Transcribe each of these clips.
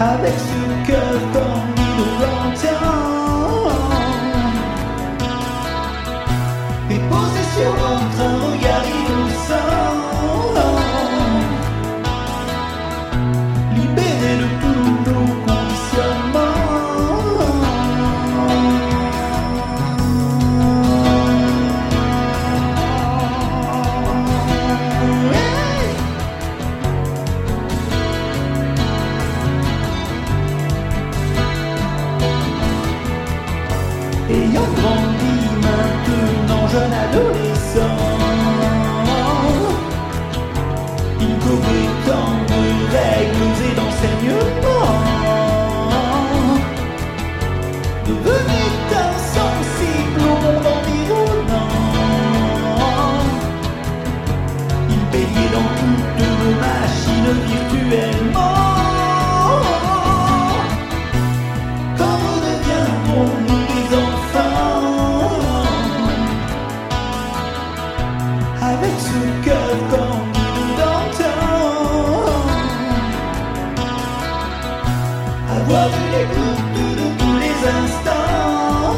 avec ce cœur comme de l'antenne, et posé sur notre regard innocent, libéré de tous nos conditionnements. Ayant grandi maintenant jeune adolescent, il connaît tant de règles et d'enseignements, devenait insensible au monde environnant. Il baignait dans toutes nos machines virtuellement. Comment deviendrons-nous des enfants avec ce cœur comme d'antan? Avoir une écoute de tous les instants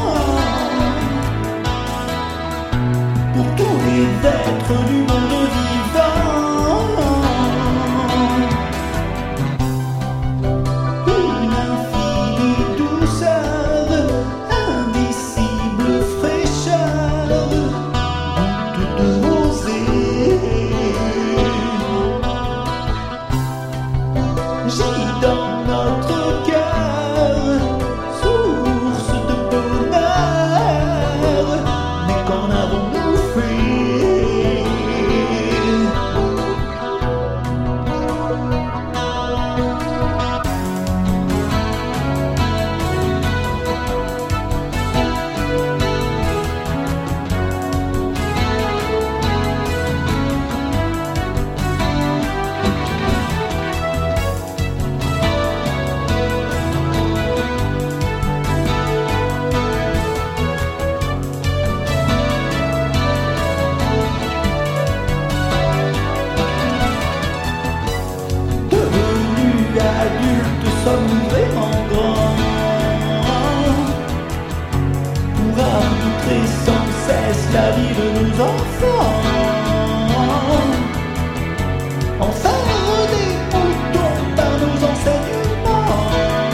pour tous les êtres du monde vivant. Une infinie douceur, indicible fraîcheur, toute rosée gît dans notre cœur, source de bonheur. Mais qu'en avons-nous fait? Devenus adultes, sommes-nous vraiment grands pour arbitrer sans cesse la vie de nos enfants? En faire des moutons par nos enseignements,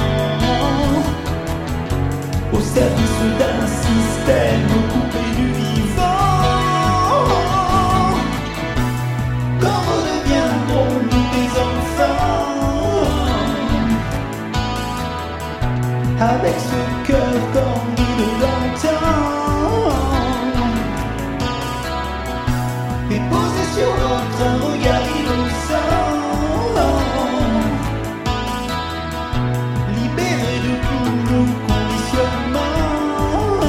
au service d'un système coupé du vivant. Comment deviendrons-nous des enfants avec ce cœur comme de l'antan, et posé sur notre regard innocent, libéré de tous nos conditionnements?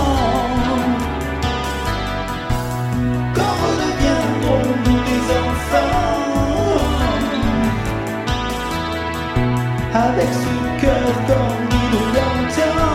Comment deviendrons-nous des enfants avec ce cœur comme de l'antan?